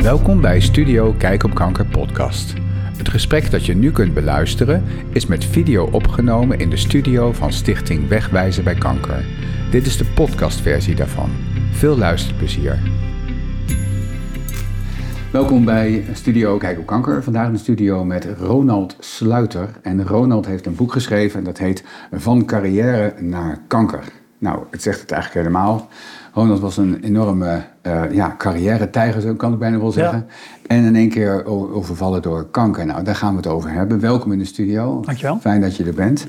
Welkom bij Studio Kijk op Kanker podcast. Het gesprek dat je nu kunt beluisteren is met video opgenomen in de studio van Stichting Wegwijzen bij Kanker. Dit is de podcastversie daarvan. Veel luisterplezier. Welkom bij Studio Kijk op Kanker. Vandaag in de studio met Ronald Sluiter. En Ronald heeft een boek geschreven en dat heet Van carrière naar kanker. Nou, het zegt het eigenlijk helemaal. Ronald was een enorme carrière-tijger, zo kan ik bijna wel zeggen. Ja. En in één keer overvallen door kanker. Nou, daar gaan we het over hebben. Welkom in de studio. Dankjewel. Fijn dat je er bent.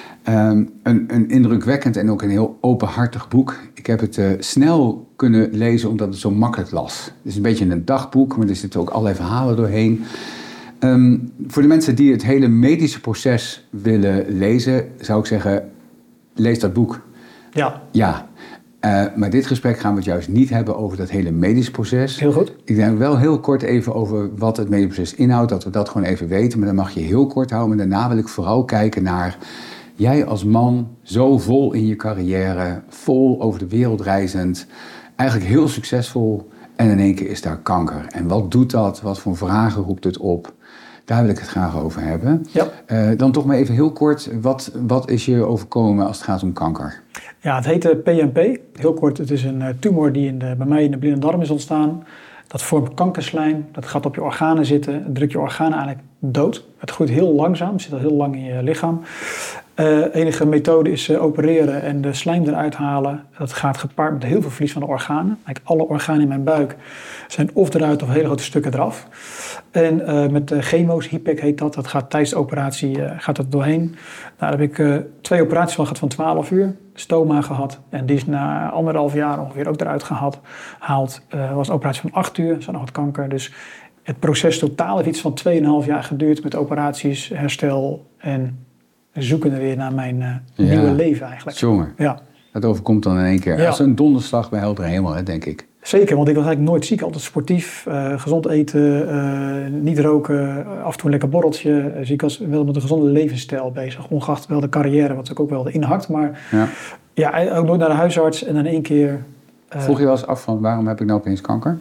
Een indrukwekkend en ook een heel openhartig boek. Ik heb het snel kunnen lezen omdat het zo makkelijk las. Het is een beetje een dagboek, maar er zitten ook allerlei verhalen doorheen. Voor de mensen die het hele medische proces willen lezen, zou ik zeggen, lees dat boek. Ja. Maar dit gesprek gaan we het juist niet hebben over dat hele medisch proces. Heel goed. Ik denk wel heel kort even over wat het medisch proces inhoudt, dat we dat gewoon even weten. Maar dan mag je heel kort houden. Maar daarna wil ik vooral kijken naar jij als man, zo vol in je carrière, vol over de wereld reizend, eigenlijk heel succesvol en in één keer is daar kanker. En wat doet dat? Wat voor vragen roept het op? Daar wil ik het graag over hebben. Ja. Dan toch maar even heel kort, wat is je overkomen als het gaat om kanker? Ja, het heet PNP. Heel kort, het is een tumor die bij mij in de blinde darm is ontstaan. Dat vormt kankerslijm, dat gaat op je organen zitten, drukt je organen eigenlijk dood. Het groeit heel langzaam, zit al heel lang in je lichaam. Enige methode is opereren en de slijm eruit halen. Dat gaat gepaard met heel veel verlies van de organen. Eigenlijk alle organen in mijn buik zijn of eruit of hele grote stukken eraf. En met chemo's, HIPEC heet dat. Dat gaat tijdens de operatie gaat dat doorheen. Nou, daar heb ik 2 operaties van gehad van 12 uur. Stoma gehad. En die is na 1,5 jaar ongeveer ook eruit gehaald. Was een operatie van 8 uur. Zat nog wat kanker. Dus het proces totaal heeft iets van 2,5 jaar geduurd. Met operaties, herstel en zoeken er weer naar mijn nieuwe leven eigenlijk. Jongen. Ja. Dat overkomt dan in één keer. Ja. Als een donderslag bij heldere hemel, hè, denk ik. Zeker, want ik was eigenlijk nooit ziek. Altijd sportief, gezond eten, niet roken, af en toe een lekker borreltje. Dus ik was wel met een gezonde levensstijl bezig. Ongeacht wel de carrière, wat ik ook wel inhakt. Maar ja, ook nooit naar de huisarts en dan in één keer. Vroeg je wel eens af van waarom heb ik nou opeens kanker?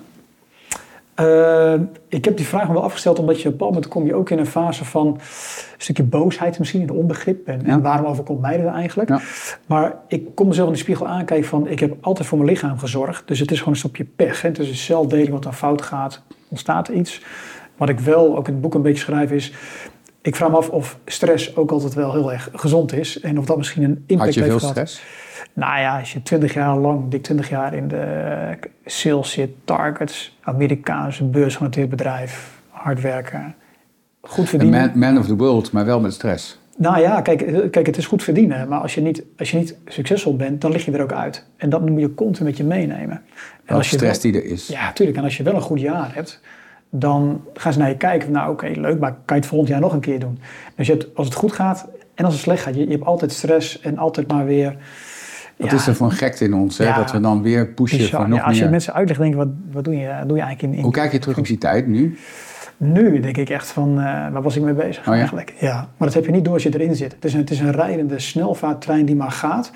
Ik heb die vraag wel afgesteld omdat je op een bepaald moment kom je ook in een fase van een stukje boosheid misschien, in de onbegrip. En waarom overkomt mij dat eigenlijk? Ja. Maar ik kon mezelf in de spiegel aankijken van ik heb altijd voor mijn lichaam gezorgd. Dus het is gewoon een stapje pech. Hè? Dus een celdeling wat dan fout gaat, ontstaat er iets. Wat ik wel ook in het boek een beetje schrijf is, ik vraag me af of stress ook altijd wel heel erg gezond is. En of dat misschien een impact heeft gehad. Had je veel stress? Nou ja, als je dik 20 jaar in de sales zit, targets, Amerikaanse beursgenoteerd bedrijf, hard werken, goed verdienen. Man of the world, maar wel met stress. Nou ja, kijk, het is goed verdienen, maar als je niet succesvol bent, dan lig je er ook uit. En dat moet je continu met je meenemen. En als stress die er is. Ja, tuurlijk. En als je wel een goed jaar hebt, dan gaan ze naar je kijken. Nou oké, leuk, maar kan je het volgend jaar nog een keer doen? Dus als het goed gaat en als het slecht gaat, je hebt altijd stress en altijd maar weer. Wat is er van gekte in ons, hè? Dat we dan weer pushen voor nog meer. Als je mensen uitlegt, denk ik, wat doe je eigenlijk in... Hoe kijk je terug op die tijd nu? Nu denk ik echt van, waar was ik mee bezig eigenlijk? Ja, maar dat heb je niet door als je erin zit. Het is een rijdende snelvaarttrein die maar gaat.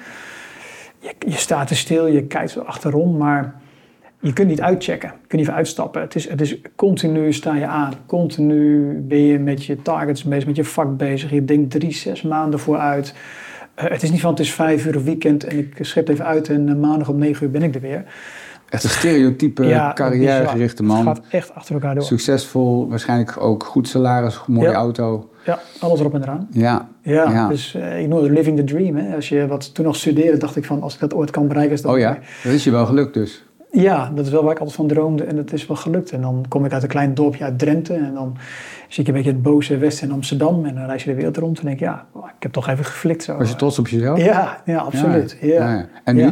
Je staat er stil, je kijkt zo achterom, maar je kunt niet uitchecken. Je kunt niet uitstappen. Het is continu sta je aan. Continu ben je met je targets bezig, met je vak bezig. Je denkt 3-6 maanden vooruit. Het is niet van het is 5 uur een weekend en ik schep even uit en maandag om 9 uur ben ik er weer. Echt een stereotype, carrièregerichte man. Het gaat echt achter elkaar door. Succesvol, waarschijnlijk ook goed salaris, mooie auto. Ja, alles erop en eraan. Ja. Dus living the dream. Hè. Toen nog studeerde dacht ik van als ik dat ooit kan bereiken. Is dat dat is je wel gelukt dus. Ja, dat is wel waar ik altijd van droomde en dat is wel gelukt. En dan kom ik uit een klein dorpje uit Drenthe en dan zie ik een beetje het boze Westen in Amsterdam en dan reis je de wereld rond en denk ik, ik heb toch even geflikt zo. Was je trots op jezelf? Ja, absoluut. Ja. En nu? Ja.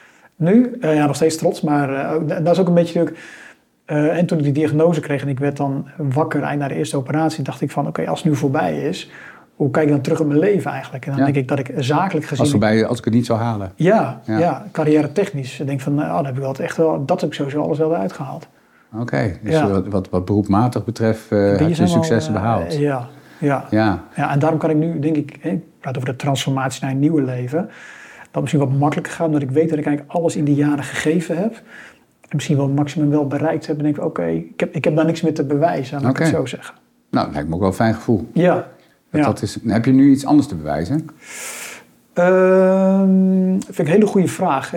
Nu? Nog steeds trots, maar dat is ook een beetje natuurlijk. En toen ik die diagnose kreeg en ik werd dan wakker eind na de eerste operatie, dacht ik van oké, als het nu voorbij is, hoe kijk ik dan terug op mijn leven eigenlijk? En dan denk ik dat ik zakelijk gezien... Als ik het niet zou halen. Ja, carrière technisch. Ik denk van, dan heb ik dat heb ik sowieso alles wel eruit gehaald. Oké, dus wat beroepmatig betreft heb je successen behaald. Ja, en daarom kan ik nu, denk ik praat over de transformatie naar een nieuwe leven, dat misschien wat makkelijker gaat, omdat ik weet dat ik eigenlijk alles in die jaren gegeven heb. misschien wel het maximum wel bereikt hebben. Dan denk ik, oké, ik heb daar niks meer te bewijzen, laat ik het zo zeggen. Nou, dat lijkt me ook wel een fijn gevoel. Ja. Heb je nu iets anders te bewijzen? Vind ik een hele goede vraag.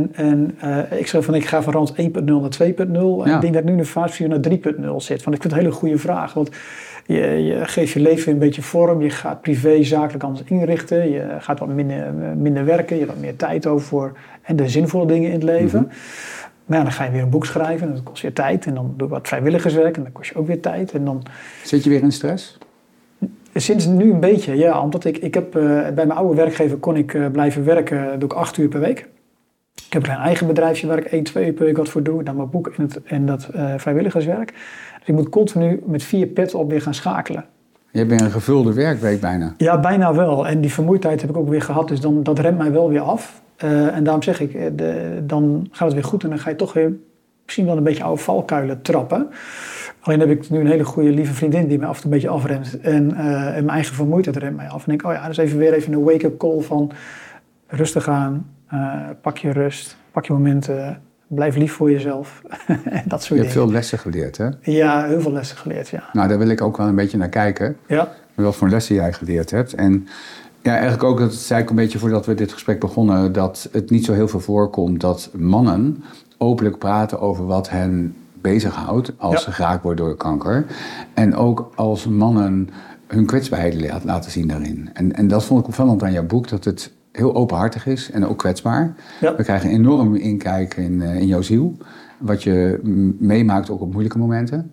Ik zeg ik ga van rand 1.0 naar 2.0. Ik denk dat ik nu in de fase naar 3.0 zit. Want ik vind het een hele goede vraag. Want je geeft je leven een beetje vorm. Je gaat privé, zakelijk anders inrichten. Je gaat wat minder werken. Je hebt wat meer tijd over voor de zinvolle dingen in het leven. Mm-hmm. Maar ja, dan ga je weer een boek schrijven. En dat kost je tijd. En dan doe je wat vrijwilligerswerk. En dan kost je ook weer tijd. En dan... Zit je weer in stress? Sinds nu een beetje, ja. Omdat ik heb bij mijn oude werkgever kon ik blijven werken. Dat doe ik 8 uur per week. Ik heb een eigen bedrijfje waar ik 1-2 uur per week wat voor doe. Dan mijn boek en dat vrijwilligerswerk. Dus ik moet continu met 4 petten op weer gaan schakelen. Je hebt een gevulde werkweek bijna. Ja, bijna wel. En die vermoeidheid heb ik ook weer gehad. Dus dat remt mij wel weer af. En daarom zeg ik, dan gaat het weer goed. En dan ga je toch weer misschien wel een beetje oude valkuilen trappen. Alleen heb ik nu een hele goede lieve vriendin die mij af en toe een beetje afremt. En mijn eigen vermoeidheid remt mij af. En denk ik, dus weer even een wake-up call van rustig aan. Pak je rust, pak je momenten. Blijf lief voor jezelf. Dat soort dingen. Je hebt veel lessen geleerd, hè? Ja, heel veel lessen geleerd, ja. Nou, daar wil ik ook wel een beetje naar kijken. Ja. Wat voor lessen jij geleerd hebt. En ja, eigenlijk ook, dat zei ik een beetje voordat we dit gesprek begonnen, dat het niet zo heel veel voorkomt dat mannen openlijk praten over wat hen bezighoudt als ze geraakt worden door kanker. En ook als mannen hun kwetsbaarheden laten zien daarin. En dat vond ik opvallend aan jouw boek, dat het heel openhartig is en ook kwetsbaar. Ja. We krijgen een enorm inkijk in jouw ziel. Wat je meemaakt ook op moeilijke momenten.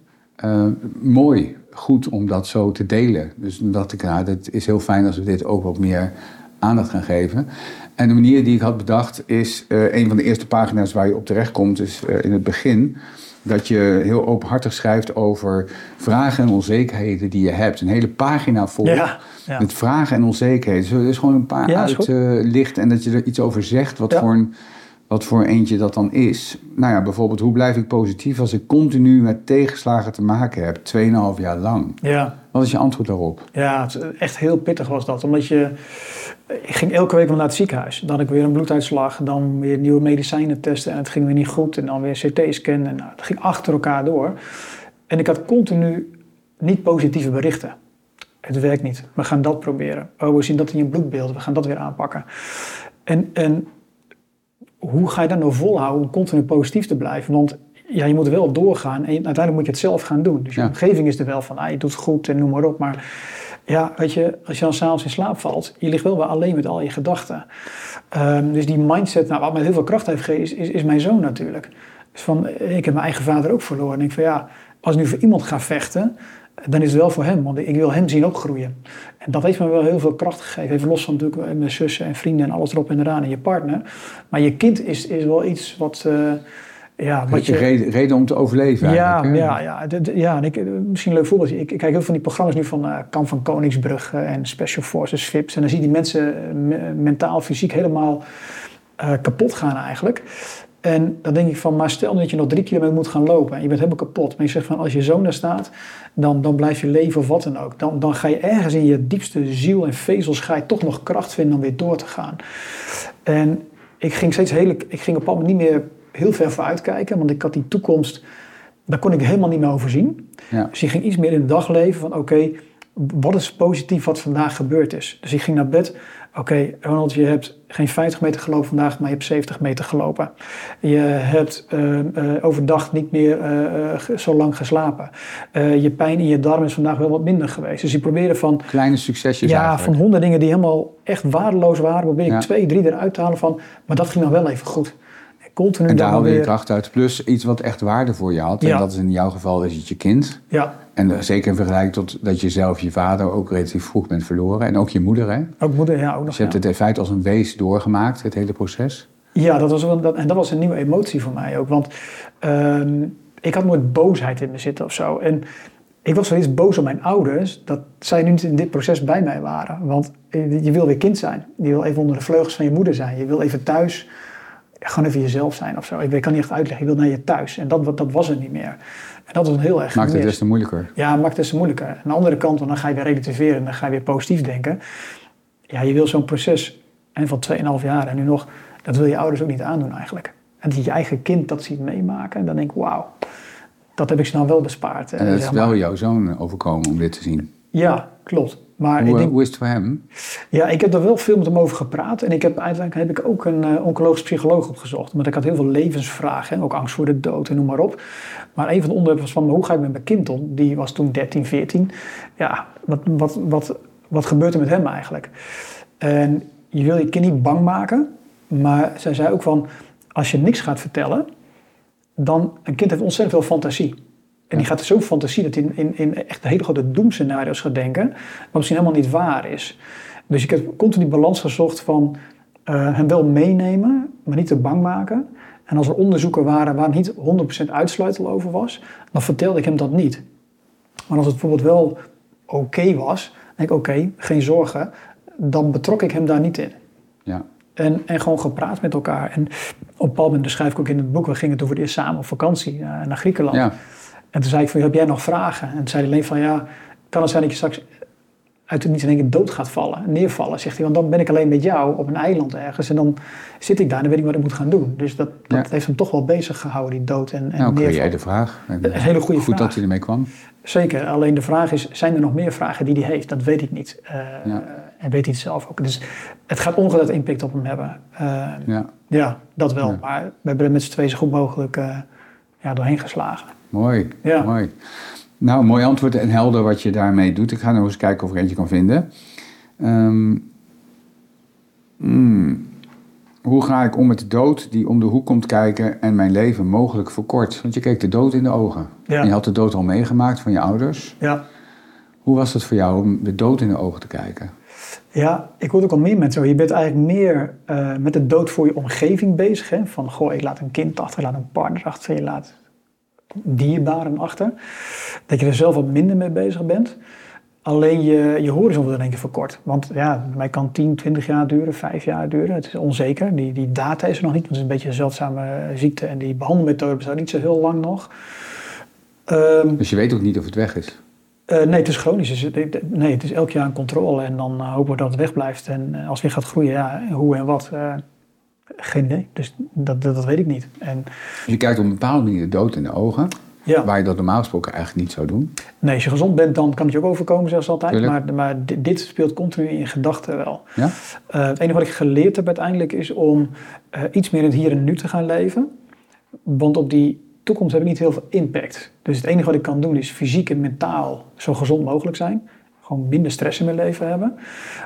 Mooi, goed om dat zo te delen. Dus dacht ik, het is heel fijn als we dit ook wat meer aandacht gaan geven. En de manier die ik had bedacht is, een van de eerste pagina's waar je op terechtkomt, is in het begin, dat je heel openhartig schrijft over vragen en onzekerheden die je hebt. Een hele pagina vol met vragen en onzekerheden. Dus er is gewoon een paar uitlicht en dat je er iets over zegt wat voor eentje dat dan is. Nou ja, bijvoorbeeld, hoe blijf ik positief als ik continu met tegenslagen te maken heb, 2,5 jaar lang? Ja. Wat is je antwoord daarop? Ja, echt heel pittig was dat. Omdat ik ging elke week naar het ziekenhuis. Dan had ik weer een bloeduitslag, dan weer nieuwe medicijnen testen en het ging weer niet goed. En dan weer CT-scan en het ging achter elkaar door. En ik had continu niet positieve berichten. Het werkt niet. We gaan dat proberen. Oh, we zien dat in je bloedbeeld. We gaan dat weer aanpakken. En hoe ga je dan nou volhouden om continu positief te blijven? Want ja, je moet er wel doorgaan en uiteindelijk moet je het zelf gaan doen. Dus je omgeving is er wel van, je doet het goed en noem maar op. Maar ja, weet je, als je dan s'avonds in slaap valt, je ligt wel weer alleen met al je gedachten. Dus die mindset, wat mij heel veel kracht heeft gegeven, is mijn zoon natuurlijk. Dus ik heb mijn eigen vader ook verloren. En ik denk van als ik nu voor iemand ga vechten, dan is het wel voor hem. Want ik wil hem zien opgroeien. En dat heeft me wel heel veel kracht gegeven. Even los van natuurlijk mijn zussen en vrienden en alles erop en eraan en je partner. Maar je kind is wel iets wat... wat je reden om te overleven eigenlijk. Ja. En misschien een leuk voorbeeld. Ik kijk heel veel van die programma's nu van Kamp van Koningsbrugge en Special Forces, VIPs. En dan zie je die mensen mentaal, fysiek helemaal kapot gaan eigenlijk. En dan denk ik van, maar stel dat je nog 3 kilometer moet gaan lopen en je bent helemaal kapot. Maar je zegt van, als je zoon daar staat, dan blijf je leven of wat dan ook. Dan ga je ergens in je diepste ziel en vezels ga je toch nog kracht vinden om weer door te gaan. En ik ging op een bepaald moment niet meer heel ver vooruit kijken, want ik had die toekomst, daar kon ik helemaal niet meer over zien. Ja. Dus ik ging iets meer in het dagleven van oké, wat is positief wat vandaag gebeurd is. Dus ik ging naar bed, oké, Ronald, je hebt geen 50 meter gelopen vandaag, maar je hebt 70 meter gelopen. Je hebt overdag niet meer zo lang geslapen. Je pijn in je darm is vandaag wel wat minder geweest. Dus ik probeerde van... Kleine succesjes eigenlijk. Van 100 dingen die helemaal echt waardeloos waren, probeer ik 2, 3 eruit te halen van, maar dat ging nog wel even goed. Continu en daar haalde je kracht uit. Plus iets wat echt waarde voor je had. En dat is in jouw geval is het je kind. Ja. En zeker in vergelijking tot dat je zelf je vader ook relatief vroeg bent verloren. En ook je moeder, hè? Ook moeder, ja. Ook nog, dus je hebt het in feite als een wees doorgemaakt, het hele proces. Ja, dat was een nieuwe emotie voor mij ook. Want ik had nooit boosheid in me zitten of zo. En ik was wel eens boos op mijn ouders dat zij nu niet in dit proces bij mij waren. Want je wil weer kind zijn. Je wil even onder de vleugels van je moeder zijn. Je wil even thuis... gewoon even jezelf zijn of zo. Ik kan niet echt uitleggen, je wil naar je thuis. En dat was het niet meer. En dat was heel erg Maakt het des te moeilijker. Ja, maakt het des te moeilijker. Aan de andere kant, want dan ga je weer relativeren en dan ga je weer positief denken. Ja, je wil zo'n proces van 2,5 jaar en nu nog, dat wil je ouders ook niet aandoen eigenlijk. En dat je eigen kind dat ziet meemaken. En dan denk ik, wauw, dat heb ik ze nou wel bespaard. En het is wel jouw zoon overkomen om dit te zien. Ja, klopt. Maar hoe is het voor hem? Ja, ik heb er wel veel met hem over gepraat. En uiteindelijk heb ik ook een oncologisch psycholoog opgezocht. Want ik had heel veel levensvragen. Ook angst voor de dood en noem maar op. Maar een van de onderwerpen was van, hoe ga ik met mijn kind om? Die was toen 13, 14. Ja, wat gebeurt er met hem eigenlijk? En je wil je kind niet bang maken. Maar zij zei ook van, als je niks gaat vertellen, dan, een kind heeft ontzettend veel fantasie. En die gaat zo fantasie dat hij in echt hele grote doemscenario's gaat denken, wat misschien helemaal niet waar is. Dus ik heb continu die balans gezocht van hem wel meenemen, maar niet te bang maken. En als er onderzoeken waren waar niet 100% uitsluitsel over was, dan vertelde ik hem dat niet. Maar als het bijvoorbeeld wel oké was, dan denk ik oké, geen zorgen, dan betrok ik hem daar niet in. Ja. En gewoon gepraat met elkaar. En op een bepaald moment, dat schrijf ik ook in het boek, we gingen toen voor het eerst samen op vakantie naar Griekenland. Ja. En toen zei ik van, heb jij nog vragen? En toen zei hij alleen van, ja, kan het zijn dat je straks uit het niet in één keer dood gaat vallen, neervallen, zegt hij. Want dan ben ik alleen met jou op een eiland ergens en dan zit ik daar en dan weet ik wat ik moet gaan doen. Dus dat heeft hem toch wel bezig gehouden, die dood en neervallen. Kun jij de vraag? Een hele goede vraag. Goed dat hij ermee kwam. Zeker, alleen de vraag is, zijn er nog meer vragen die hij heeft? Dat weet ik niet. En weet hij het zelf ook. Dus het gaat ongetwijfeld impact op hem hebben. Ja, dat wel. Ja. Maar we hebben er met z'n tweeën zo goed mogelijk doorheen geslagen. Mooi, mooi. Nou, mooi antwoord en helder wat je daarmee doet. Ik ga nog eens kijken of ik eentje kan vinden. Hoe ga ik om met de dood die om de hoek komt kijken en mijn leven mogelijk verkort? Want je keek de dood in de ogen. Ja. En je had de dood al meegemaakt van je ouders. Ja. Hoe was het voor jou om de dood in de ogen te kijken? Ja, ik hoor ook al meer mensen. Je bent eigenlijk meer met de dood voor je omgeving bezig. Hè? Van, goh, ik laat een kind achter, je laat een partner achter, je laat dierbaren achter. Dat je er zelf wat minder mee bezig bent. Alleen je horizon wordt in één keer verkort. Want ja, bij mij kan 10, 20 jaar duren, 5 jaar duren. Het is onzeker. Die data is er nog niet, want het is een beetje een zeldzame ziekte. En die behandelmethode bestaat niet zo heel lang nog. Dus je weet ook niet of het weg is? Nee, het is chronisch. Nee, het is elk jaar een controle. En dan hopen we dat het wegblijft. En als het weer gaat groeien, ja, hoe en wat... geen idee. Dus dat weet ik niet. En je kijkt op een bepaalde manier de dood in de ogen. Ja. Waar je dat normaal gesproken eigenlijk niet zou doen. Nee, als je gezond bent, dan kan het je ook overkomen, zelfs altijd. Maar dit speelt continu in je gedachten wel. Ja? Het enige wat ik geleerd heb uiteindelijk is om iets meer in het hier en nu te gaan leven. Want op die toekomst heb ik niet heel veel impact. Dus het enige wat ik kan doen is fysiek en mentaal zo gezond mogelijk zijn. Gewoon minder stress in mijn leven hebben.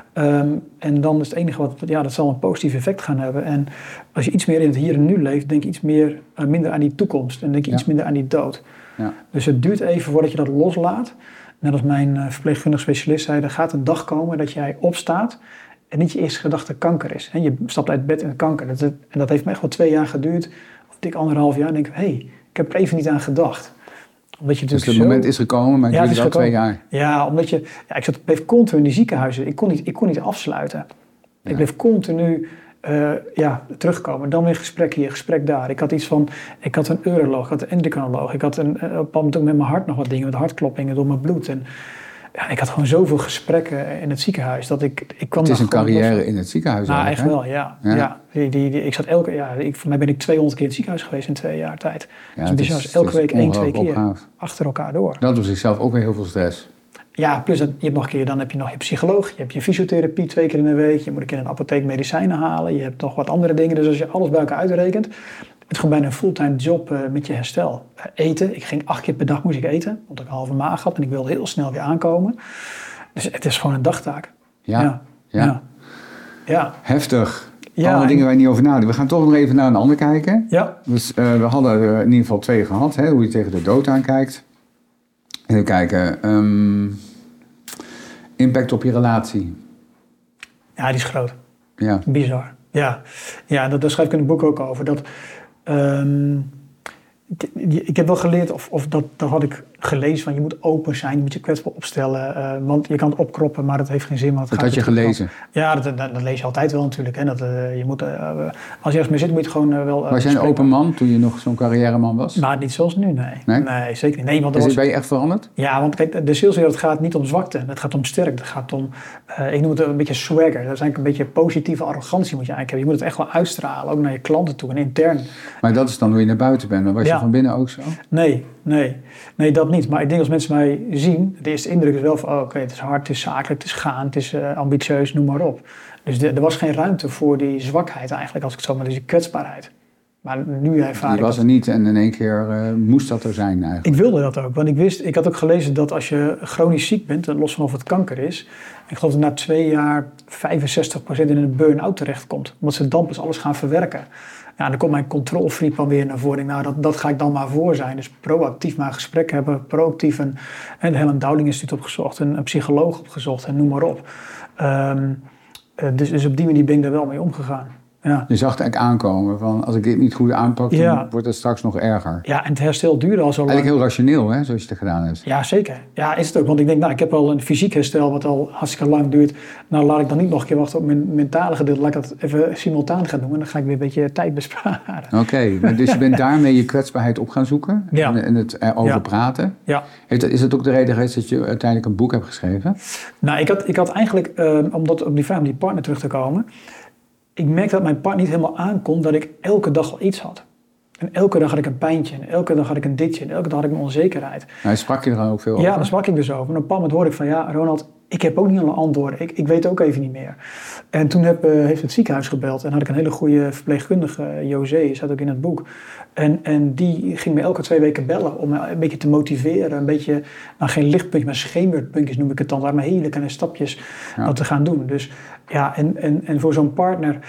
En dan is het enige dat zal een positief effect gaan hebben. En als je iets meer in het hier en nu leeft, denk je iets minder aan die toekomst. En denk je iets minder aan die dood. Ja. Dus het duurt even voordat je dat loslaat. Net als mijn verpleegkundig specialist zei, er gaat een dag komen dat jij opstaat en niet je eerste gedachte kanker is. En je stapt uit bed en kanker. En dat heeft me echt wel 2 jaar geduurd. Of dik 1,5 jaar. En denk ik, ik heb er even niet aan gedacht. Omdat je dus het moment is gekomen, maar het duurt wel 2 jaar. Ja, omdat ik bleef continu in die ziekenhuizen. Ik kon niet afsluiten. Ja. Ik bleef continu terugkomen. Dan weer gesprek hier, gesprek daar. Ik had een uroloog, ik had een endocrinoloog. Ik had op een bepaald moment ook met mijn hart nog wat dingen, met hartkloppingen door mijn bloed. En ja, ik had gewoon zoveel gesprekken in het ziekenhuis dat ik kwam. Het is een carrière in het ziekenhuis. Nou, echt wel, ja. Ik zat voor mij ben ik 200 keer in het ziekenhuis geweest in 2 jaar tijd. Ja, dus elke week 1, 2 keer opgaaf. Achter elkaar door. Dat doet zichzelf ook weer heel veel stress. Ja, plus je hebt nog een keer, dan heb je nog je psycholoog, je hebt je fysiotherapie 2 keer in de week, je moet een keer in een apotheek medicijnen halen, je hebt nog wat andere dingen. Dus als je alles bij elkaar uitrekent, het is gewoon bijna een fulltime job met je herstel. Eten, ik ging 8 keer per dag moest ik eten, omdat ik een halve maag had en ik wilde heel snel weer aankomen. Dus het is gewoon een dagtaak. Ja. Heftig. Ja, allemaal dingen waar je niet over nadenkt. We gaan toch nog even naar een ander kijken. Ja. Dus we hadden er in ieder geval 2 gehad, hè, hoe je tegen de dood aankijkt. Even kijken. Impact op je relatie. Ja, die is groot. Ja. Bizar. Ja, daar schrijf ik in het boek ook over. Dat, ik heb wel geleerd, of dat had ik gelezen van je moet open zijn, je moet je kwetsbaar opstellen. Want je kan het opkroppen, maar dat heeft geen zin. Want Dat had je gelezen? Ja, dat lees je altijd wel natuurlijk. Hè. Je moet, als je ergens mee zit, moet je het gewoon wel... Was jij een open man toen je nog zo'n carrièreman was? Nou, niet zoals nu, nee. Nee, zeker niet. Nee, want ben je echt veranderd? Ja, want kijk, de saleswereld gaat niet om zwakte. Het gaat om sterk. Het gaat om, ik noem het een beetje swagger. Dat is eigenlijk een beetje positieve arrogantie moet je eigenlijk hebben. Je moet het echt wel uitstralen, ook naar je klanten toe en intern. Maar dat is dan hoe je naar buiten bent. Maar was je van binnen ook zo? Nee, dat niet. Maar ik denk als mensen mij zien, de eerste indruk is wel van, oké, het is hard, het is zakelijk, het is gaan, het is ambitieus, noem maar op. Dus er was geen ruimte voor die zwakheid eigenlijk, als ik het zo maar, dus die kwetsbaarheid. Maar nu ervaar ik die was er niet en in één keer moest dat er zijn eigenlijk. Ik wilde dat ook, want ik had ook gelezen dat als je chronisch ziek bent, los van of het kanker is, ik geloof dat na 2 jaar 65% in een burn-out terechtkomt. Omdat ze dan pas alles gaan verwerken. Ja, dan komt mijn controlfreak dan weer naar voren. Nou, dat ga ik dan maar voor zijn. Dus proactief maar gesprek hebben, proactief een Helen Dowling Instituut opgezocht, een psycholoog opgezocht en noem maar op. Dus op die manier ben ik daar wel mee omgegaan. Ja. Je zag het eigenlijk aankomen van als ik dit niet goed aanpak, dan wordt het straks nog erger. Ja, en het herstel duurde al zo lang. Eigenlijk heel rationeel, hè, zoals je het gedaan hebt. Ja, zeker. Ja, is het ook. Want ik denk, ik heb al een fysiek herstel wat al hartstikke lang duurt. Nou, laat ik dan niet nog een keer wachten op mijn mentale gedeelte. Laat ik dat even simultaan gaan doen en dan ga ik weer een beetje tijd besparen. Oké, dus je bent daarmee je kwetsbaarheid op gaan zoeken en het erover praten. Ja. Is het ook de reden geweest dat je uiteindelijk een boek hebt geschreven? Nou, ik had eigenlijk, omdat op die vraag om die partner terug te komen, ik merkte dat mijn partner niet helemaal aankon dat ik elke dag al iets had. En elke dag had ik een pijntje, en elke dag had ik een ditje, en elke dag had ik een onzekerheid. Nou, sprak je er dan ook veel over? Ja, daar sprak ik dus over. En op een bepaald moment hoorde ik van, ja, Ronald, ik heb ook niet alle antwoorden. Ik weet ook even niet meer. En toen heeft het ziekenhuis gebeld en had ik een hele goede verpleegkundige, José, zat ook in het boek. En die ging me elke 2 weken bellen om me een beetje te motiveren. Een beetje, nou geen lichtpuntjes, maar schemerpuntjes noem ik het dan. Maar hele kleine stapjes wat te gaan doen. Dus ja, en voor zo'n partner,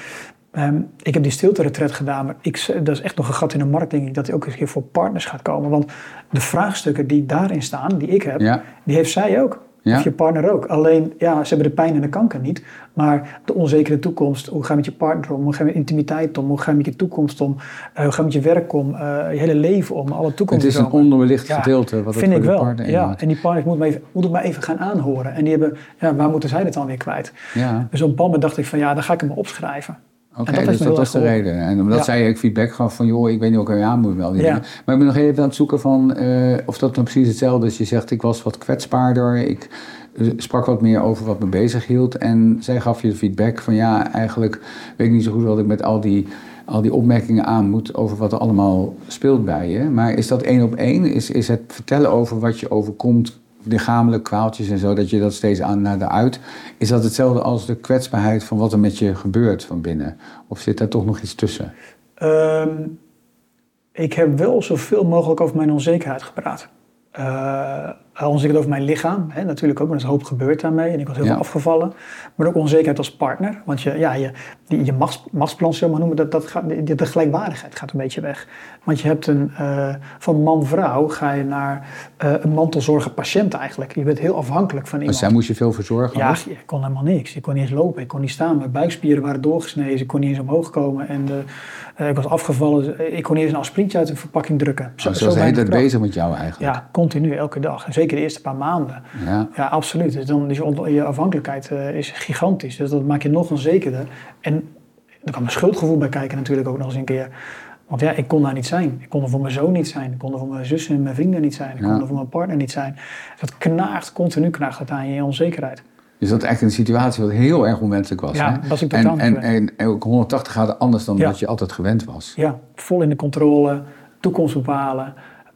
ik heb die stilte-retreat gedaan, maar dat is echt nog een gat in de markt, denk ik, dat hij ook eens een keer voor partners gaat komen. Want de vraagstukken die daarin staan, die ik heb, die heeft zij ook. Ja. Of je partner ook. Alleen, ja, ze hebben de pijn en de kanker niet. Maar de onzekere toekomst. Hoe ga je met je partner om? Hoe ga je met intimiteit om? Hoe ga je met je toekomst om? Hoe ga je met je werk om? Je hele leven om? Alle toekomst. Het is een onderbelicht gedeelte. Wat vind ik wel. En die partners moet het maar even gaan aanhoren. En die hebben, waar moeten zij het dan weer kwijt? Ja. Dus op een bepaald moment dacht ik van, dan ga ik hem opschrijven. Oké, dus dat was de reden. En omdat zij ook feedback gaf van, joh, ik weet niet of ik er aan moet wel. Maar ik ben nog even aan het zoeken van of dat dan precies hetzelfde is. Je zegt, ik was wat kwetsbaarder, ik sprak wat meer over wat me bezig hield. En zij gaf je feedback van, eigenlijk weet ik niet zo goed wat ik met al die opmerkingen aan moet over wat er allemaal speelt bij je. Maar is dat 1 op 1? Is het vertellen over wat je overkomt, lichamelijk kwaaltjes en zo, dat je dat steeds naar de uit. Is dat hetzelfde als de kwetsbaarheid van wat er met je gebeurt van binnen? Of zit daar toch nog iets tussen? Ik heb wel zoveel mogelijk over mijn onzekerheid gepraat. Onzekerheid over mijn lichaam, natuurlijk ook, maar er is een hoop gebeurd daarmee. En ik was heel veel afgevallen. Maar ook onzekerheid als partner. Want je machtsplan, zullen we maar noemen, de gelijkwaardigheid gaat een beetje weg. Want je hebt van man-vrouw ga je naar een mantelzorger-patiënt eigenlijk. Je bent heel afhankelijk van iemand. Dus zij moest je veel verzorgen? Ja, ik kon helemaal niks. Ik kon niet eens lopen, ik kon niet staan. Mijn buikspieren waren doorgesneden, ik kon niet eens omhoog komen. En ik was afgevallen, ik kon niet eens een aspirintje uit een verpakking drukken. Zo was de hele tijd bezig met jou eigenlijk? Ja, continu, elke dag. En zeker de eerste paar maanden. Ja, absoluut. Dus dan is je afhankelijkheid is gigantisch. Dus dat maakt je nog onzekerder. En er kan een schuldgevoel bij kijken natuurlijk ook nog eens een keer. Want ik kon daar niet zijn. Ik kon er voor mijn zoon niet zijn. Ik kon er voor mijn zussen en mijn vrienden niet zijn. Ik kon er voor mijn partner niet zijn. Dat knaagt, continu knaagt het aan je onzekerheid. Dus dat is echt een situatie wat heel erg onwenselijk was. Ja, dat was ik totaal niet gewend. En ook 180 graden anders dan wat je altijd gewend was. Ja, vol in de controle, toekomst bepalen,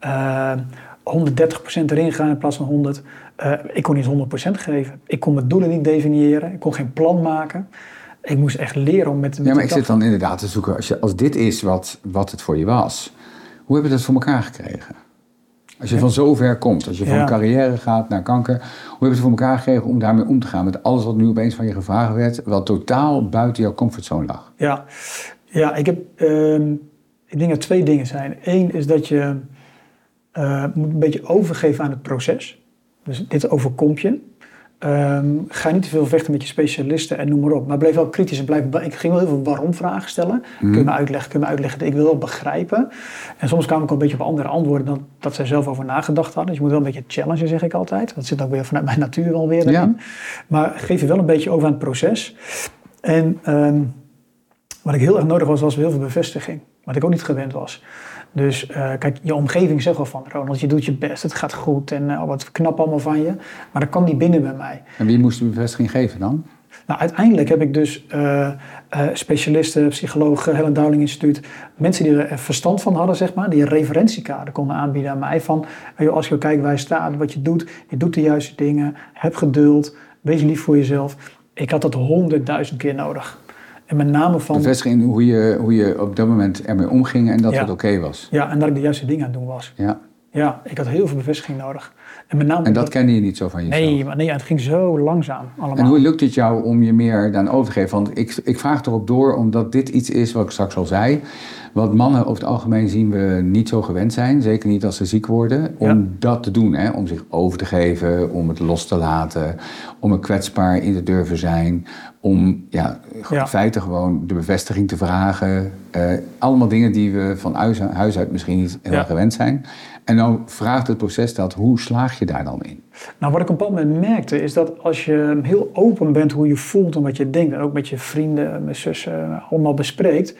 130% erin gaan in plaats van 100. Ik kon niet 100% geven. Ik kon mijn doelen niet definiëren. Ik kon geen plan maken. Ik moest echt leren om met maar ik zit dan inderdaad te zoeken. Als dit is wat het voor je was, hoe heb je dat voor elkaar gekregen? Als je van zover komt, als je van carrière gaat naar kanker, hoe heb je het voor elkaar gekregen om daarmee om te gaan met alles wat nu opeens van je gevraagd werd, wat totaal buiten jouw comfortzone lag? Ja, ik denk dat 2 dingen zijn. 1 is dat je moet een beetje overgeven aan het proces. Dus dit overkomt je. Ga niet te veel vechten met je specialisten en noem maar op. Maar bleef wel kritisch en ik ging wel heel veel waarom-vragen stellen. Kun je me uitleggen? Ik wil wel begrijpen. En soms kwam ik al een beetje op andere antwoorden dan dat zij zelf over nagedacht hadden. Dus je moet wel een beetje challengen, zeg ik altijd. Dat zit ook weer vanuit mijn natuur wel weer erin. Ja. Maar geef je wel een beetje over aan het proces. En wat ik heel erg nodig was heel veel bevestiging. Wat ik ook niet gewend was. Dus kijk, je omgeving zegt wel van, Ronald, je doet je best, het gaat goed en wat knap allemaal van je. Maar dat kan niet binnen bij mij. En wie moest de bevestiging geven dan? Nou, uiteindelijk heb ik dus specialisten, psychologen, Helen Dowling Instituut, mensen die er verstand van hadden, zeg maar, die een referentiekader konden aanbieden aan mij van, als je kijkt waar je staat, wat je doet de juiste dingen, heb geduld, wees lief voor jezelf. Ik had dat 100.000 keer nodig. En met name van... Bevestiging in hoe je op dat moment ermee omging en dat het oké was. Ja, en dat ik de juiste dingen aan het doen was. Ja, ik had heel veel bevestiging nodig. En, met name dat kende je niet zo van jezelf? Nee, het ging zo langzaam allemaal. En hoe lukt het jou om je meer dan over te geven? Want ik vraag erop door, omdat dit iets is wat ik straks al zei. Wat mannen over het algemeen zien we niet zo gewend zijn. Zeker niet als ze ziek worden. Om dat te doen. Hè? Om zich over te geven. Om het los te laten. Om er kwetsbaar in te durven zijn. Om in feite gewoon de bevestiging te vragen. Allemaal dingen die we van huis uit misschien niet heel erg gewend zijn. En dan vraagt het proces dat, hoe slaag je daar dan in? Nou, wat ik op een bepaald moment merkte, is dat als je heel open bent hoe je voelt en wat je denkt, en ook met je vrienden, met zussen, allemaal bespreekt,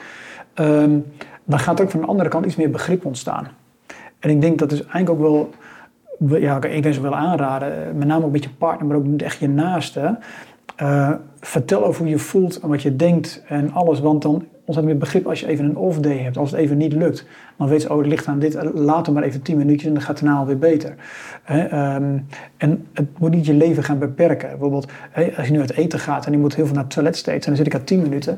dan gaat er ook van de andere kant iets meer begrip ontstaan. En ik denk dat is eigenlijk ook wel, ik denk ze wel aanraden, met name ook met je partner, maar ook echt je naaste. Vertel over hoe je voelt en wat je denkt en alles, want dan ontstaat meer begrip als je even een off day hebt. Als het even niet lukt, dan weet je, het ligt aan dit, later maar even 10 minuutjes en dan gaat het daarna alweer beter. En het moet niet je leven gaan beperken. Bijvoorbeeld, als je nu uit eten gaat en je moet heel veel naar het toilet steeds en dan zit ik aan 10 minuten,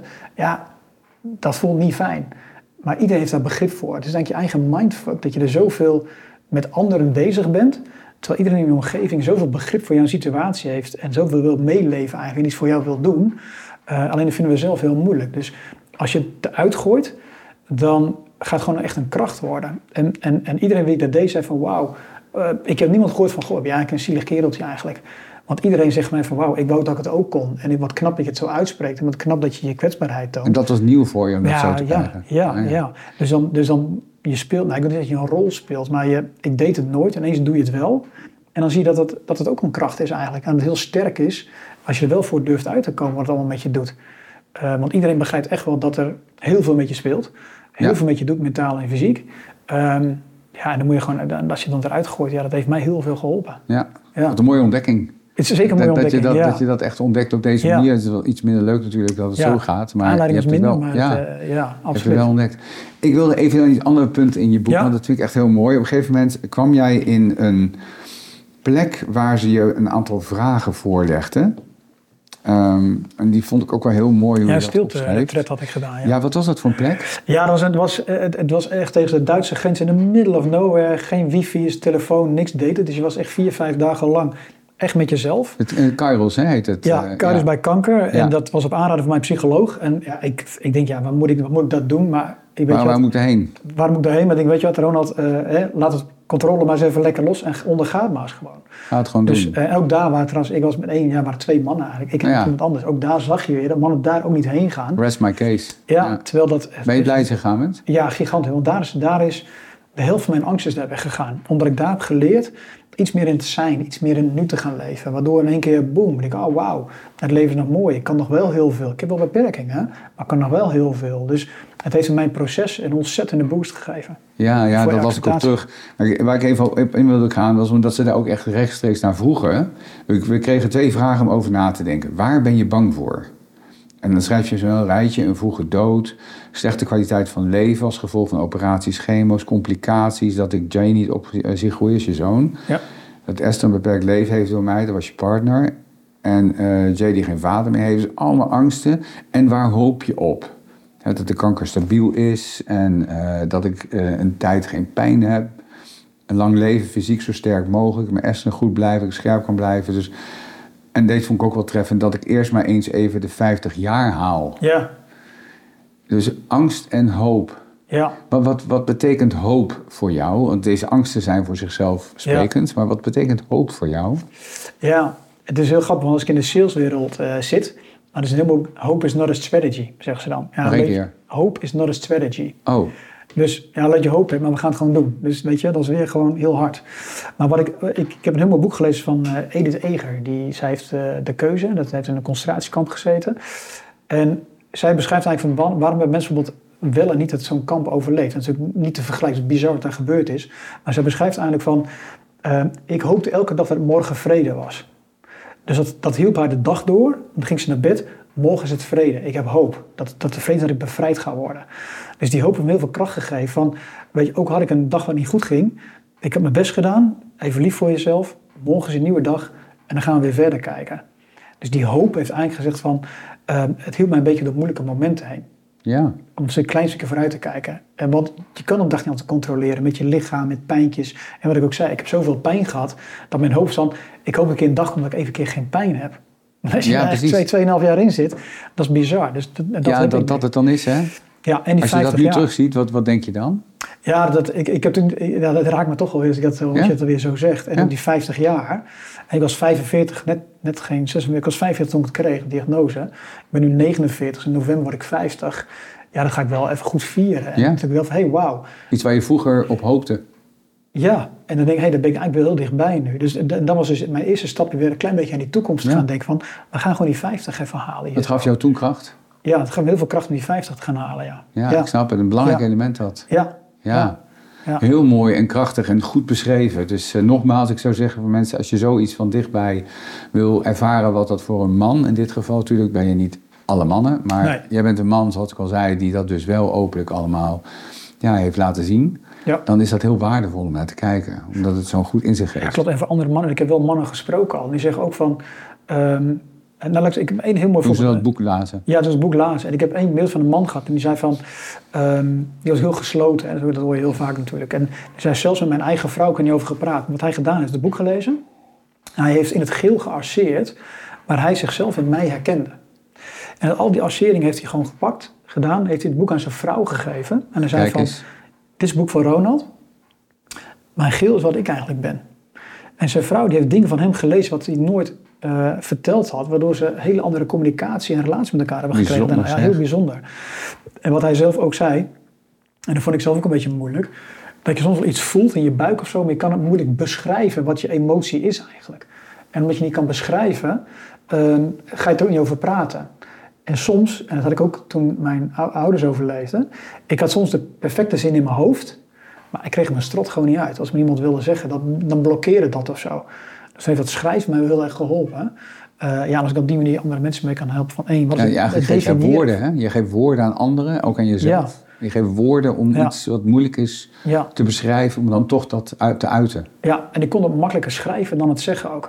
dat voelt niet fijn. Maar iedereen heeft daar begrip voor. Het is denk je eigen mindfuck dat je er zoveel met anderen bezig bent, terwijl iedereen in je omgeving zoveel begrip voor jouw situatie heeft en zoveel wil meeleven eigenlijk en iets voor jou wil doen. Alleen dat vinden we zelf heel moeilijk. Dus als je het eruit gooit, dan gaat het gewoon echt een kracht worden. En iedereen wie ik dat deed, zei van wauw, ik heb niemand gehoord van, goh, heb je eigenlijk een zielig kereltje eigenlijk. Want iedereen zegt mij van wauw, ik wou dat ik het ook kon. En wat knap dat je het zo uitspreekt en wat knap dat je je kwetsbaarheid toont. En dat was nieuw voor je om dat zo te krijgen? Ja. Dus dan je speelt, ik wil niet dat je een rol speelt, maar ik deed het nooit, ineens doe je het wel. En dan zie je dat het ook een kracht is eigenlijk. En dat het heel sterk is als je er wel voor durft uit te komen wat het allemaal met je doet. Want iedereen begrijpt echt wel dat er heel veel met je speelt. Heel veel met je doet, mentaal en fysiek. En dan moet je gewoon, als je dan eruit gooit, dat heeft mij heel veel geholpen. Ja. Wat een mooie ontdekking. Het is zeker een mooie ontdekking, dat je dat echt ontdekt op deze manier. Het is wel iets minder leuk natuurlijk dat het zo gaat. Maar aanleiding is minder, maar absoluut. Je hebt het wel ontdekt. Ik wilde even naar iets andere punten in je boek, want dat vind ik echt heel mooi. Op een gegeven moment kwam jij in een plek waar ze je een aantal vragen voorlegden. En die vond ik ook wel heel mooi hoe je dat opschreef. Stilte-retreat had ik gedaan. Ja, wat was dat voor een plek? Ja, het was echt tegen de Duitse grens in the middle of nowhere. Geen wifi, telefoon, niks deden. Dus je was echt 4-5 dagen lang echt met jezelf. Kairos, heet het. Ja, Kairos bij kanker. En dat was op aanraden van mijn psycholoog. En ik denk, waar moet ik dat doen? Maar waar moet ik heen? Waar moet ik heen? Maar ik denk, weet je wat, Ronald, laat het controle maar eens even lekker los en onderga het maar eens gewoon. Ga het gewoon doen. En ook daar waren trouwens, ik was met maar 2 mannen eigenlijk. Ik en iemand anders. Ook daar zag je weer dat mannen daar ook niet heen gaan. Rest my case. Ja, terwijl dat... Ben je blij dat je gegaan bent? Ja, gigantisch. Want daar is de helft van mijn angst is daar weggegaan. Omdat ik daar heb geleerd iets meer in te zijn, iets meer in het nu te gaan leven. Waardoor in één keer, boem, ik denk, oh wauw, het leven is nog mooi. Ik kan nog wel heel veel. Ik heb wel beperkingen, maar ik kan nog wel heel veel. Dus het heeft in mijn proces een ontzettende boost gegeven. Ja, dat was ik op terug. Waar ik even op in wilde gaan, was omdat ze daar ook echt rechtstreeks naar vroegen. We kregen 2 vragen om over na te denken. Waar ben je bang voor? En dan schrijf je zo'n rijtje: een vroege dood, slechte kwaliteit van leven als gevolg van operaties, chemo's, complicaties, dat ik Jay niet op zie groeien, is je zoon. Ja. Dat Esther een beperkt leven heeft door mij, dat was je partner. En Jay die geen vader meer heeft, dus allemaal angsten. En waar hoop je op? Dat de kanker stabiel is en dat ik een tijd geen pijn heb. Een lang leven, fysiek zo sterk mogelijk, mijn Esther goed blijven, ik scherp kan blijven. Dus... En deze vond ik ook wel treffend, dat ik eerst maar eens even de 50 jaar haal. Ja. Dus angst en hoop. Ja. Wat betekent hoop voor jou? Want deze angsten zijn voor zichzelf sprekend, maar wat betekent hoop voor jou? Ja, het is heel grappig, want als ik in de saleswereld zit, dan is het helemaal hope is not a strategy, zeggen ze dan. Ja, Nog één keer. Hope is not a strategy. Oh, Dus ja, laat je hoop hebben, maar we gaan het gewoon doen. Dus weet je, dat is weer gewoon heel hard. Maar ik heb een heel mooi boek gelezen van Edith Eger. Zij heeft De Keuze, dat heeft in een concentratiekamp gezeten. En zij beschrijft eigenlijk van waarom hebben mensen bijvoorbeeld wel en niet het zo'n kamp overleeft. Dat is natuurlijk niet te vergelijken, het is bizar wat daar gebeurd is. Maar zij beschrijft eigenlijk van, ik hoopte elke dag dat het morgen vrede was. Dus dat hielp haar de dag door. Dan ging ze naar bed. Morgen is het vrede. Ik heb hoop. Dat de vrede dat ik bevrijd ga worden. Dus die hoop heeft me heel veel kracht gegeven. Van, weet je, ook had ik een dag wat niet goed ging. Ik heb mijn best gedaan. Even lief voor jezelf. Morgen is een nieuwe dag. En dan gaan we weer verder kijken. Dus die hoop heeft eigenlijk gezegd van... het hielp mij een beetje door moeilijke momenten heen. ja. Om een klein stukje vooruit te kijken. En want je kan een dag niet altijd controleren met je lichaam, met pijntjes. En wat ik ook zei, ik heb zoveel pijn gehad, dat mijn hoofd van, ik hoop een keer een dag komt dat ik even een keer geen pijn heb. Maar als je er 2,5 jaar in zit, dat is bizar. Dus dat het dan is, hè? Ja, en die als je 50 dat nu jaar, terugziet, wat denk je dan? Ja, dat raakt me toch wel weer als je het weer zo zegt. En die 50 jaar, en ik was 45, net geen 46, ik was 45 toen ik het kreeg, de diagnose. Ik ben nu 49, in november word ik 50. Ja, dat ga ik wel even goed vieren. En dan denk ik wel van, wauw. Iets waar je vroeger op hoopte. Ja, en dan denk ik, daar ben ik eigenlijk wel heel dichtbij nu. Dus dat was dus mijn eerste stapje weer een klein beetje aan die toekomst te gaan denken van, we gaan gewoon die 50 even halen. Dat gaf jou toen kracht? Ja, het gaf me heel veel kracht om die 50 te gaan halen, ja. Ja, ik snap het. Een belangrijk element dat. Ja. Heel mooi en krachtig en goed beschreven. Dus nogmaals, ik zou zeggen voor mensen, als je zoiets van dichtbij wil ervaren wat dat voor een man, in dit geval natuurlijk ben je niet alle mannen, maar jij bent een man, zoals ik al zei, die dat dus wel openlijk allemaal heeft laten zien. Ja. Dan is dat heel waardevol om naar te kijken, omdat het zo'n goed inzicht geeft. Ja, klopt. En voor andere mannen, ik heb wel mannen gesproken al, die zeggen ook van... ik heb één heel mooi voorbeeld. Toen ze dat boek lazen? Ja, dat is het boek lazen. En ik heb één mail van een man gehad en die zei van... die was heel gesloten, en dat hoor je heel vaak natuurlijk. En die zei, zelfs met mijn eigen vrouw kan niet over gepraat. Wat hij gedaan heeft, het boek gelezen. Hij heeft in het geel gearseerd, waar hij zichzelf in mij herkende. En al die arcering heeft hij gewoon gepakt, gedaan. Heeft hij het boek aan zijn vrouw gegeven. En hij zei van, dit is het boek van Ronald. Mijn geel is wat ik eigenlijk ben. En zijn vrouw die heeft dingen van hem gelezen wat hij nooit verteld had. Waardoor ze een hele andere communicatie en relatie met elkaar hebben gekregen. Bijzonder, heel bijzonder. En wat hij zelf ook zei, en dat vond ik zelf ook een beetje moeilijk. Dat je soms wel iets voelt in je buik of zo, maar je kan het moeilijk beschrijven wat je emotie is eigenlijk. En omdat je niet kan beschrijven, ga je er ook niet over praten. En soms, en dat had ik ook toen mijn ouders overleefden, ik had soms de perfecte zin in mijn hoofd, maar ik kreeg mijn strot gewoon niet uit. Als me iemand wilde zeggen, dan blokkeerde dat of zo. Dus heeft dat schrijven mij heel erg geholpen. Als ik op die manier andere mensen mee kan helpen. Je geeft woorden, hè? Je geeft woorden aan anderen, ook aan jezelf. Ja. Je geeft woorden om iets wat moeilijk is te beschrijven, om dan toch dat te uiten. Ja, en ik kon het makkelijker schrijven dan het zeggen ook.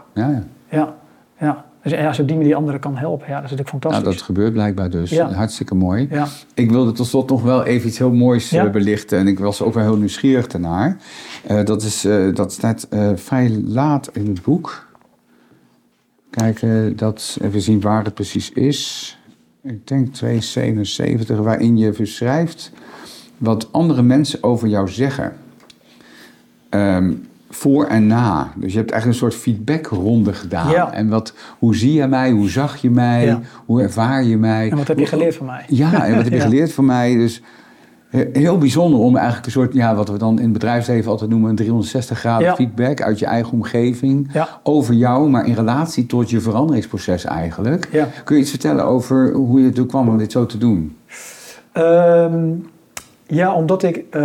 Ja. Dus als je op die manier anderen kan helpen, dat is natuurlijk fantastisch. Nou, dat gebeurt blijkbaar dus. Hartstikke mooi. Ja. Ik wilde tot slot nog wel even iets heel moois belichten. En ik was ook wel heel nieuwsgierig daarnaar. Dat staat vrij laat in het boek. Kijk, even zien waar het precies is. Ik denk 277, waarin je beschrijft wat andere mensen over jou zeggen. Voor en na. Dus je hebt eigenlijk een soort feedbackronde gedaan. Ja. En hoe zie je mij? Hoe zag je mij? Ja. Hoe ervaar je mij? En wat heb je geleerd van mij? Ja, en wat heb je geleerd van mij? Dus heel bijzonder om eigenlijk een soort, wat we dan in het bedrijfsleven altijd noemen, een 360 graden feedback uit je eigen omgeving. Ja. Over jou, maar in relatie tot je veranderingsproces eigenlijk. Ja. Kun je iets vertellen over hoe je ertoe kwam om dit zo te doen? Omdat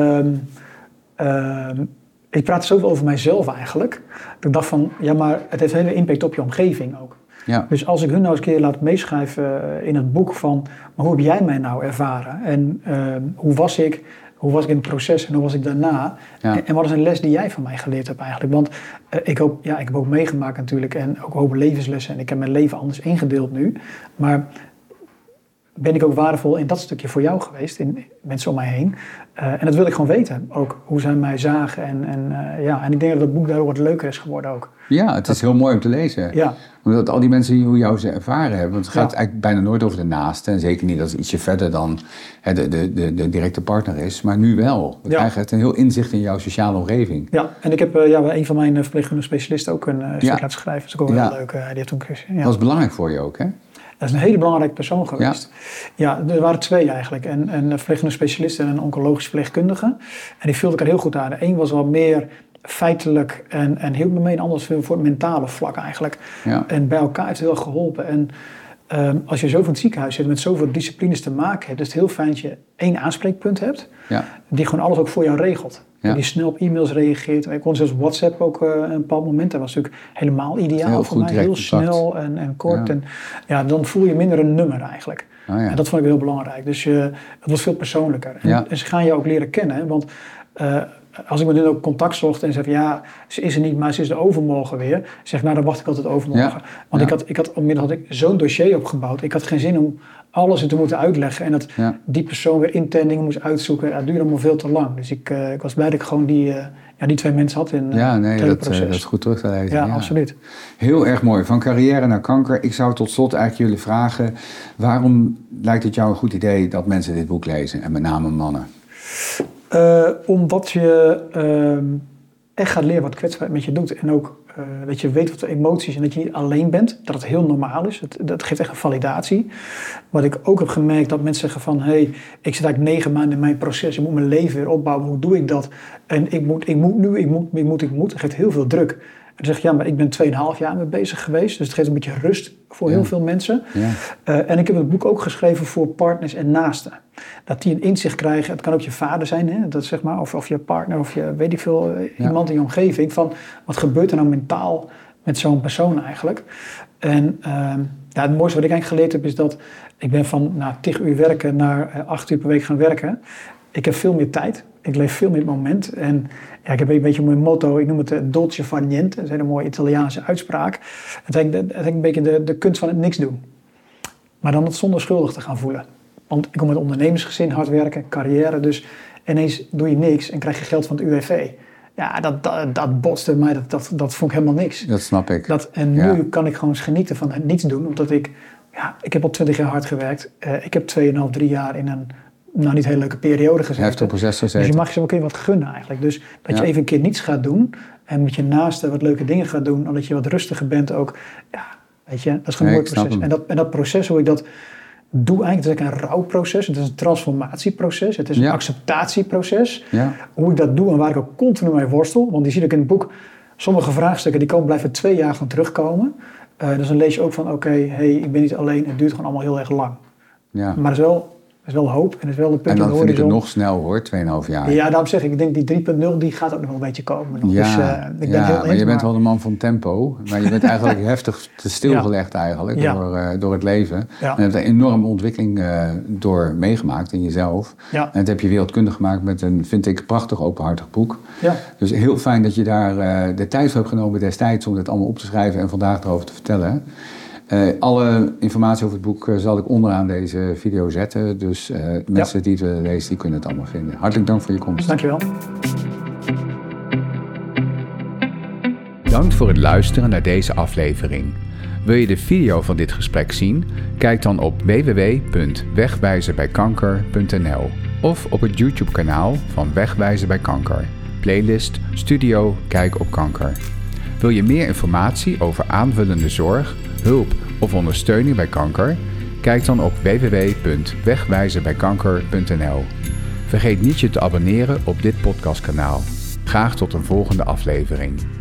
ik praat zoveel over mijzelf eigenlijk. Dat ik dacht van, maar het heeft een hele impact op je omgeving ook. Ja. Dus als ik hun nou eens een keer laat meeschrijven in het boek van, maar hoe heb jij mij nou ervaren? En hoe was ik in het proces en hoe was ik daarna? Ja. En wat is een les die jij van mij geleerd hebt eigenlijk? Want ik heb ook meegemaakt natuurlijk en ook een hoop levenslessen. En ik heb mijn leven anders ingedeeld nu. Maar ben ik ook waardevol in dat stukje voor jou geweest, in mensen om mij heen. En dat wil ik gewoon weten, ook hoe zij mij zagen. En ik denk dat het boek daardoor wat leuker is geworden ook. Ja, het is heel mooi om te lezen. Ja. Omdat al die mensen hoe jou ze ervaren hebben. Want het gaat eigenlijk bijna nooit over de naaste. En zeker niet als het ietsje verder dan de directe partner is. Maar nu wel. We krijgen een heel inzicht in jouw sociale omgeving. Ja, en ik heb een van mijn verpleegkundige specialisten ook een stuk laten schrijven. Dat is ook wel heel leuk. Die heeft toen dat was belangrijk voor je ook, hè? Dat is een hele belangrijke persoon geweest. Ja, er waren 2 eigenlijk. Een verpleegkundige specialist en een oncologisch verpleegkundige. En die vulden elkaar heel goed aan. De een was wel meer feitelijk en hielp me mee. En anders voor het mentale vlak eigenlijk. Ja. En bij elkaar heeft het heel erg geholpen. En als je zo van het ziekenhuis zit met zoveel disciplines te maken hebt, is het heel fijn dat je 1 aanspreekpunt hebt. Ja. Die gewoon alles ook voor jou regelt. Ja. Die snel op e-mails reageert. Ik kon zelfs WhatsApp ook een bepaald moment. Dat was natuurlijk helemaal ideaal voor mij. Heel snel en kort. Ja. En dan voel je minder een nummer eigenlijk. Oh ja. En dat vond ik heel belangrijk. Dus het was veel persoonlijker. En ze gaan je ook leren kennen. Want als ik met hen ook contact zocht en zei van ja, ze is er niet, maar ze is er overmorgen weer. Zeg dan wacht ik altijd overmorgen. Want inmiddels had ik zo'n dossier opgebouwd. Ik had geen zin om alles te moeten uitleggen. En dat die persoon weer intendingen moest uitzoeken. Dat duurde allemaal veel te lang. Dus ik was blij dat ik gewoon die 2 mensen had in het proces. Dat is goed terug te lezen. Ja, absoluut. Heel erg mooi. Van carrière naar kanker. Ik zou tot slot eigenlijk jullie vragen. Waarom lijkt het jou een goed idee dat mensen dit boek lezen? En met name mannen. Omdat je echt gaat leren wat kwetsbaarheid met je doet. En ook dat je weet wat de emoties en dat je niet alleen bent. Dat het heel normaal is. Dat geeft echt een validatie. Wat ik ook heb gemerkt, dat mensen zeggen van hey, ik zit eigenlijk 9 maanden in mijn proces. Ik moet mijn leven weer opbouwen. Hoe doe ik dat? En ik moet. Dat geeft heel veel druk. En dan zeg je, ja, maar ik ben 2,5 jaar mee bezig geweest. Dus het geeft een beetje rust voor heel veel mensen. Ja. En ik heb het boek ook geschreven voor partners en naasten. Dat die een inzicht krijgen. Het kan ook je vader zijn, hè? Dat zeg maar, of je partner, of je weet ik veel, iemand in je omgeving. Van wat gebeurt er nou mentaal met zo'n persoon eigenlijk? En het mooiste wat ik eigenlijk geleerd heb is dat ik ben van 10 uur werken naar 8 uur per week gaan werken. Ik heb veel meer tijd. Ik leef veel meer in het moment. En ik heb een beetje mijn motto, ik noem het dolce far niente. Dat is een hele mooie Italiaanse uitspraak. Het is een beetje de kunst van het niks doen. Maar dan het zonder schuldig te gaan voelen. Want ik kom uit ondernemersgezin, hard werken, carrière. Dus ineens doe je niks en krijg je geld van het UWV. Ja, dat botste mij, dat vond ik helemaal niks. Dat snap ik. Nu kan ik gewoon eens genieten van het niets doen. Omdat ik heb al 20 jaar hard gewerkt. Ik heb 2,5, 3 jaar in een niet hele leuke periode gezeten. Heftig proces gezeten. Dus je mag je ook even wat gunnen eigenlijk. Dus dat je even een keer niets gaat doen. En met je naasten wat leuke dingen gaat doen. Omdat je wat rustiger bent ook. Ja, weet je, dat is gewoon een mooi proces. En dat proces, hoe ik dat doe eigenlijk, het is eigenlijk een rouwproces. Het is een transformatieproces. Het is een acceptatieproces. Ja. Hoe ik dat doe en waar ik ook continu mee worstel. Want die zie ik in het boek. Sommige vraagstukken die blijven 2 jaar gaan terugkomen. Dus dan lees je ook van ik ben niet alleen. Het duurt gewoon allemaal heel erg lang. Ja. Maar er is wel hoop en er is wel een punt. En dan vind ik het nog snel hoor, 2,5 jaar. Ja, daarom zeg ik denk die 3.0 die gaat ook nog wel een beetje komen. Nog. Ja, dus, ik ben heel maar je bent wel een man van tempo. Maar je bent eigenlijk heftig te stilgelegd eigenlijk door het leven. Ja. En je hebt een enorme ontwikkeling door meegemaakt in jezelf. Ja. En dat heb je wereldkundig gemaakt met een, vind ik, prachtig openhartig boek. Ja. Dus heel fijn dat je daar de tijd voor hebt genomen destijds om dit allemaal op te schrijven en vandaag erover te vertellen. Alle informatie over het boek zal ik onderaan deze video zetten. Dus mensen die het willen lezen, die kunnen het allemaal vinden. Hartelijk dank voor je komst. Dankjewel. Bedankt voor het luisteren naar deze aflevering. Wil je de video van dit gesprek zien? Kijk dan op www.wegwijzenbijkanker.nl of op het YouTube-kanaal van Wegwijzen bij Kanker. Playlist Studio Kijk op Kanker. Wil je meer informatie over aanvullende zorg, hulp of ondersteuning bij kanker? Kijk dan op www.wegwijzenbijkanker.nl. Vergeet niet je te abonneren op dit podcastkanaal. Graag tot een volgende aflevering.